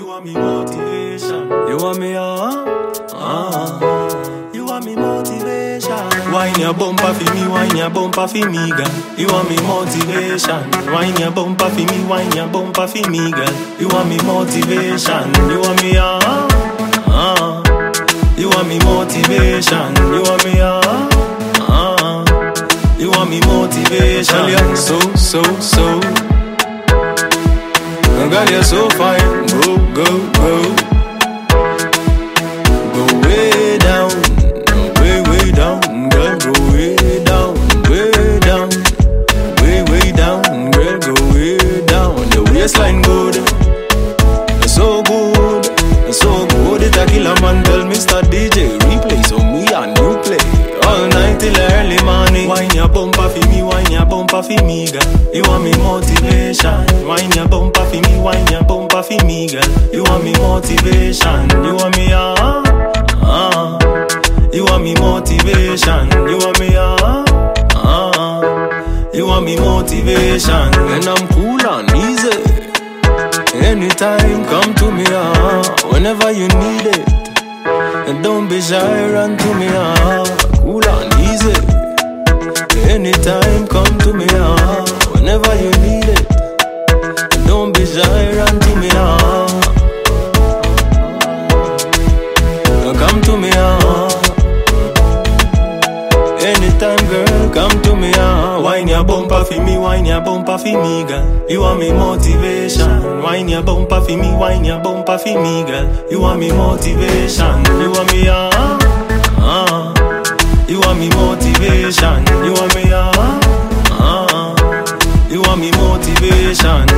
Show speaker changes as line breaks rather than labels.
You want me motivation. You want me You want me motivation. Wine your bumper for me, wine your bumper for me, girl. You want me motivation. Wine your bumper for me, wine your bumper for me, girl. You want me motivation. You want me You want me motivation. You want me You want me motivation. Girl, so girl, you're so fine. Go way down, way down. Girl, go way down, way down, way down. Girl, go way down. The waistline good, so good, so good. It a killer man. Tell Mr. DJ replay so me and you play all night till early morning. Wine your bumper for me, wine your bumper for me, girl. You want me motivation. Wine your bumper for me, wine your bumper for me, girl. You want me motivation. You want me You want me motivation. You want me You want me motivation. And I'm cool and easy. Anytime come to me whenever you need it. And don't be shy, run to me cool and easy. Anytime come to me whenever you need it. And don't be shy, run to me come to me anytime, girl, come to me Wine your bumper for me, wine your bumper for me, girl. You want me motivation. Wine your bumper for me, wine your bumper for me, girl. You want me motivation. You want me You want me motivation. You want me You want me motivation.